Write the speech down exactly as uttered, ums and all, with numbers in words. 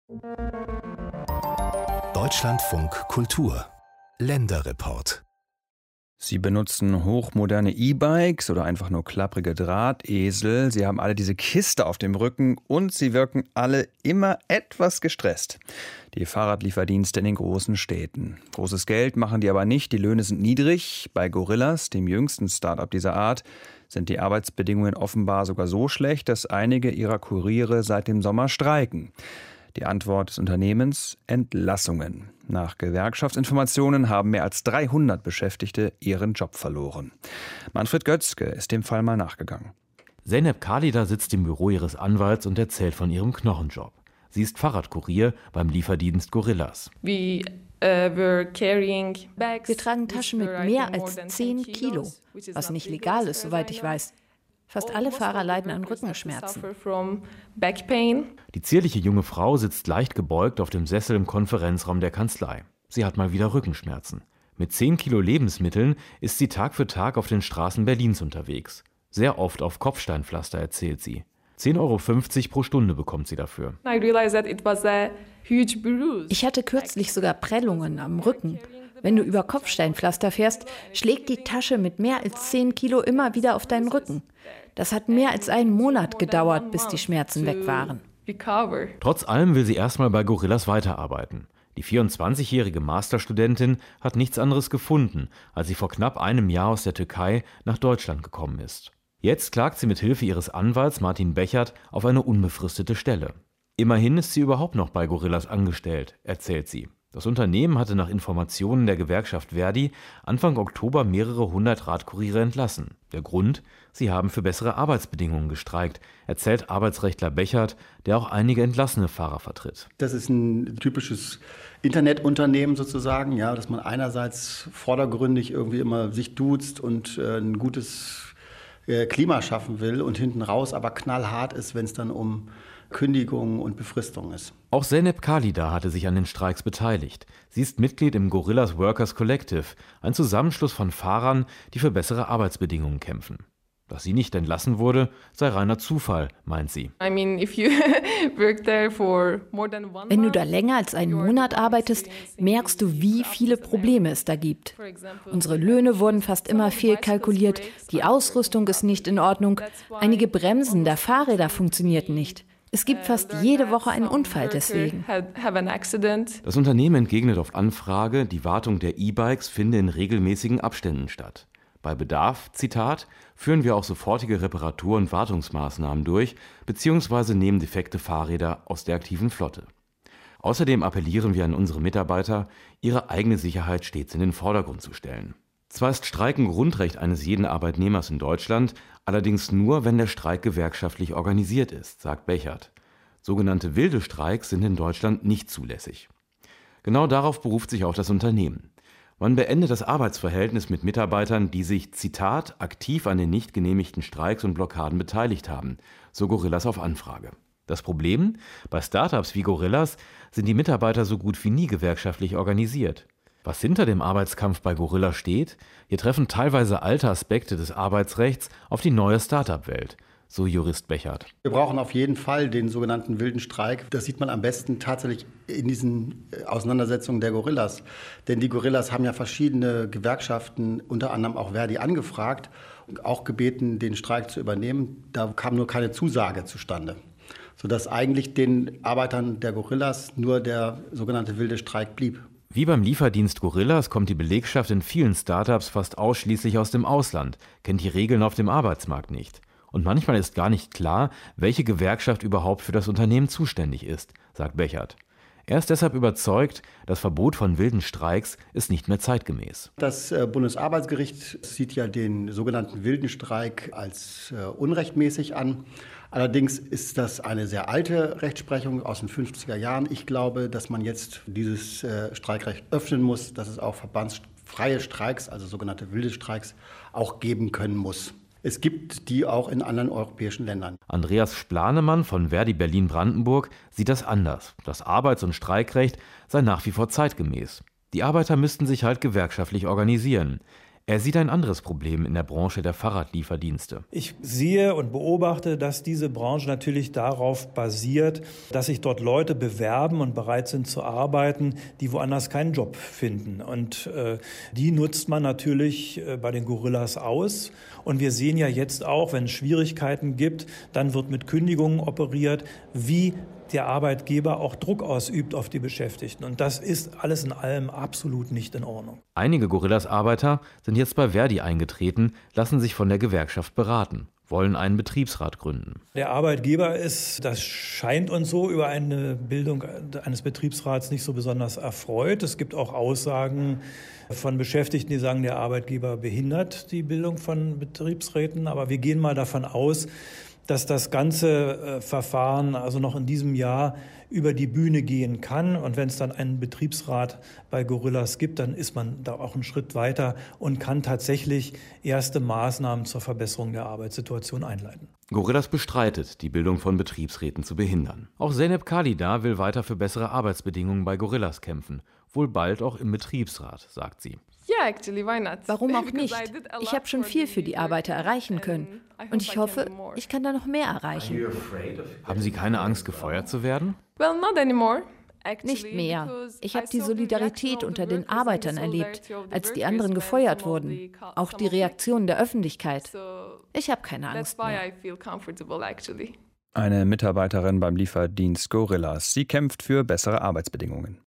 Deutschlandfunk Kultur Länderreport. Sie benutzen hochmoderne E-Bikes oder einfach nur klapprige Drahtesel. Sie haben alle diese Kiste auf dem Rücken und sie wirken alle immer etwas gestresst. Die Fahrradlieferdienste in den großen Städten. Großes Geld machen die aber nicht, die Löhne sind niedrig. Bei Gorillas, dem jüngsten Start-up dieser Art, sind die Arbeitsbedingungen offenbar sogar so schlecht, dass einige ihrer Kuriere seit dem Sommer streiken. Die Antwort des Unternehmens: Entlassungen. Nach Gewerkschaftsinformationen haben mehr als dreihundert Beschäftigte ihren Job verloren. Manfred Götzke ist dem Fall mal nachgegangen. Zeynep Khalida sitzt im Büro ihres Anwalts und erzählt von ihrem Knochenjob. Sie ist Fahrradkurier beim Lieferdienst Gorillas. We, uh, were carrying bags Wir tragen Taschen mit mehr als zehn Kilo, was nicht legal ist, soweit ich weiß. Fast alle Fahrer leiden an Rückenschmerzen. Die zierliche junge Frau sitzt leicht gebeugt auf dem Sessel im Konferenzraum der Kanzlei. Sie hat mal wieder Rückenschmerzen. Mit zehn Kilo Lebensmitteln ist sie Tag für Tag auf den Straßen Berlins unterwegs. Sehr oft auf Kopfsteinpflaster, erzählt sie. zehn Euro fünfzig pro Stunde bekommt sie dafür. Ich hatte kürzlich sogar Prellungen am Rücken. Wenn du über Kopfsteinpflaster fährst, schlägt die Tasche mit mehr als zehn Kilo immer wieder auf deinen Rücken. Das hat mehr als einen Monat gedauert, bis die Schmerzen weg waren. Trotz allem will sie erstmal bei Gorillas weiterarbeiten. Die vierundzwanzigjährige Masterstudentin hat nichts anderes gefunden, als sie vor knapp einem Jahr aus der Türkei nach Deutschland gekommen ist. Jetzt klagt sie mit Hilfe ihres Anwalts Martin Bechert auf eine unbefristete Stelle. Immerhin ist sie überhaupt noch bei Gorillas angestellt, erzählt sie. Das Unternehmen hatte nach Informationen der Gewerkschaft Verdi Anfang Oktober mehrere hundert Radkuriere entlassen. Der Grund: Sie haben für bessere Arbeitsbedingungen gestreikt, erzählt Arbeitsrechtler Bechert, der auch einige entlassene Fahrer vertritt. Das ist ein typisches Internetunternehmen sozusagen, ja, dass man einerseits vordergründig irgendwie immer sich duzt und äh, ein gutes äh, Klima schaffen will und hinten raus aber knallhart ist, wenn es dann um Kündigung und Befristung ist. Auch Zeynep Khalida hatte sich an den Streiks beteiligt. Sie ist Mitglied im Gorillas Workers Collective, ein Zusammenschluss von Fahrern, die für bessere Arbeitsbedingungen kämpfen. Dass sie nicht entlassen wurde, sei reiner Zufall, meint sie. Wenn du da länger als einen Monat arbeitest, merkst du, wie viele Probleme es da gibt. Unsere Löhne wurden fast immer fehlkalkuliert, die Ausrüstung ist nicht in Ordnung, einige Bremsen der Fahrräder funktionierten nicht. Es gibt fast jede Woche einen Unfall deswegen. Das Unternehmen entgegnet auf Anfrage, die Wartung der E-Bikes finde in regelmäßigen Abständen statt. Bei Bedarf, Zitat, führen wir auch sofortige Reparatur- und Wartungsmaßnahmen durch, beziehungsweise nehmen defekte Fahrräder aus der aktiven Flotte. Außerdem appellieren wir an unsere Mitarbeiter, ihre eigene Sicherheit stets in den Vordergrund zu stellen. Zwar ist Streiken Grundrecht eines jeden Arbeitnehmers in Deutschland, allerdings nur, wenn der Streik gewerkschaftlich organisiert ist, sagt Bechert. Sogenannte wilde Streiks sind in Deutschland nicht zulässig. Genau darauf beruft sich auch das Unternehmen. Man beendet das Arbeitsverhältnis mit Mitarbeitern, die sich, Zitat, aktiv an den nicht genehmigten Streiks und Blockaden beteiligt haben, so Gorillas auf Anfrage. Das Problem? Bei Startups wie Gorillas sind die Mitarbeiter so gut wie nie gewerkschaftlich organisiert. Was hinter dem Arbeitskampf bei Gorillas steht? Hier treffen teilweise alte Aspekte des Arbeitsrechts auf die neue Start-up-Welt, so Jurist Bechert. Wir brauchen auf jeden Fall den sogenannten wilden Streik. Das sieht man am besten tatsächlich in diesen Auseinandersetzungen der Gorillas. Denn die Gorillas haben ja verschiedene Gewerkschaften, unter anderem auch Verdi, angefragt und auch gebeten, den Streik zu übernehmen. Da kam nur keine Zusage zustande, sodass eigentlich den Arbeitern der Gorillas nur der sogenannte wilde Streik blieb. Wie beim Lieferdienst Gorillas kommt die Belegschaft in vielen Startups fast ausschließlich aus dem Ausland, kennt die Regeln auf dem Arbeitsmarkt nicht. Und manchmal ist gar nicht klar, welche Gewerkschaft überhaupt für das Unternehmen zuständig ist, sagt Bechert. Er ist deshalb überzeugt, das Verbot von wilden Streiks ist nicht mehr zeitgemäß. Das Bundesarbeitsgericht sieht ja den sogenannten wilden Streik als unrechtmäßig an. Allerdings ist das eine sehr alte Rechtsprechung aus den fünfziger Jahren. Ich glaube, dass man jetzt dieses Streikrecht öffnen muss, dass es auch verbandsfreie Streiks, also sogenannte wilde Streiks, auch geben können muss. Es gibt die auch in anderen europäischen Ländern. Andreas Splanemann von Verdi Berlin-Brandenburg sieht das anders. Das Arbeits- und Streikrecht sei nach wie vor zeitgemäß. Die Arbeiter müssten sich halt gewerkschaftlich organisieren. Er sieht ein anderes Problem in der Branche der Fahrradlieferdienste. Ich sehe und beobachte, dass diese Branche natürlich darauf basiert, dass sich dort Leute bewerben und bereit sind zu arbeiten, die woanders keinen Job finden. Und äh, die nutzt man natürlich äh, bei den Gorillas aus. Und wir sehen ja jetzt auch, wenn es Schwierigkeiten gibt, dann wird mit Kündigungen operiert, wie der Arbeitgeber auch Druck ausübt auf die Beschäftigten. Und das ist alles in allem absolut nicht in Ordnung. Einige Gorillas-Arbeiter sind jetzt bei Verdi eingetreten, lassen sich von der Gewerkschaft beraten, wollen einen Betriebsrat gründen. Der Arbeitgeber ist, das scheint uns so, über eine Bildung eines Betriebsrats nicht so besonders erfreut. Es gibt auch Aussagen von Beschäftigten, die sagen, der Arbeitgeber behindert die Bildung von Betriebsräten. Aber wir gehen mal davon aus, dass das ganze äh, Verfahren also noch in diesem Jahr über die Bühne gehen kann. Und wenn es dann einen Betriebsrat bei Gorillas gibt, dann ist man da auch einen Schritt weiter und kann tatsächlich erste Maßnahmen zur Verbesserung der Arbeitssituation einleiten. Gorillas bestreitet, die Bildung von Betriebsräten zu behindern. Auch Zeynep Khalida will weiter für bessere Arbeitsbedingungen bei Gorillas kämpfen. Wohl bald auch im Betriebsrat, sagt sie. Warum auch nicht? Ich habe schon viel für die Arbeiter erreichen können. Und ich hoffe, ich kann da noch mehr erreichen. Haben Sie keine Angst, gefeuert zu werden? Nicht mehr. Ich habe die Solidarität unter den Arbeitern erlebt, als die anderen gefeuert wurden. Auch die Reaktion der Öffentlichkeit. Ich habe keine Angst mehr. Eine Mitarbeiterin beim Lieferdienst Gorillas. Sie kämpft für bessere Arbeitsbedingungen.